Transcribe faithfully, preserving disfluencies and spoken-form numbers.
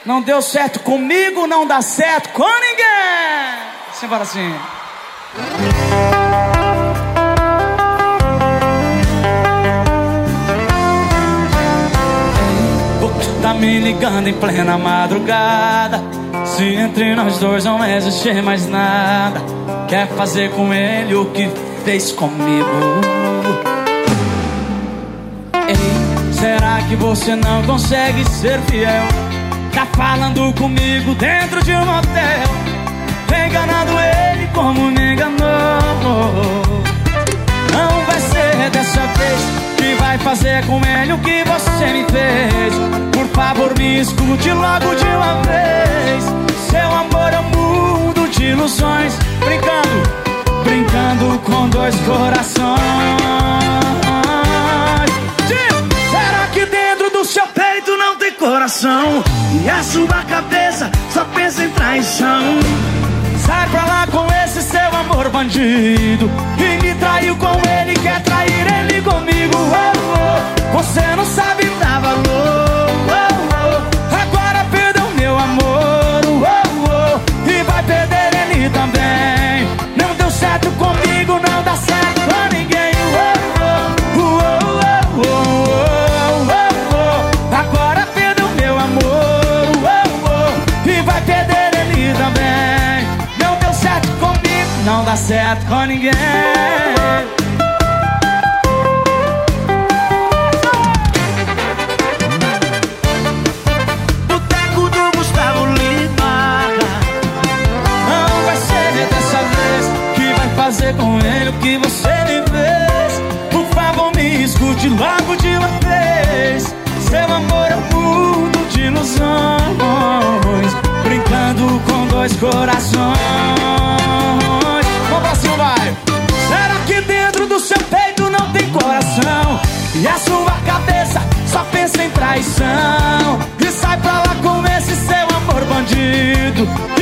Não deu certo comigo, não dá certo com ninguém. Simbora assim. Tá me ligando em plena madrugada. Se entre nós dois não existe mais nada, quer fazer com ele o que fez comigo. Ei, será que você não consegue ser fiel? Tá falando comigo dentro de um motel, enganando ele como me enganou. Não vai ser dessa vez que vai fazer com ele o que você me fez. Por favor, me escute logo de uma vez. Seu amor é um mundo de ilusões, brincando, brincando com dois corações. Será que dentro do seu peito não tem coração? E a sua cabeça só pensa em traição? Sai pra lá com esse seu amor bandido, e me traiu com ele, quer trair ele comigo. Oh, oh. Você não sabe dar valor. Oh, oh. Agora perdeu meu amor. Oh, oh. E vai perder ele também. Não deu certo comigo, não dá certo com ninguém. Oh, oh. Oh, oh, oh, oh. Agora perdeu meu amor. Oh, oh. E vai perder ele também. Não deu certo comigo, não dá certo com ninguém. Boteco do Gustavo Lima. Não vai ser dessa vez que vai fazer com ele o que você me fez. Por favor, me escute logo de uma vez. Seu amor é um mundo de ilusões, brincando com dois corações. Vamos pra cima, vai. Será que dentro do seu peito não tem coração? E a sua cabeça só pensa em traição? E sai pra lá com esse seu amor bandido,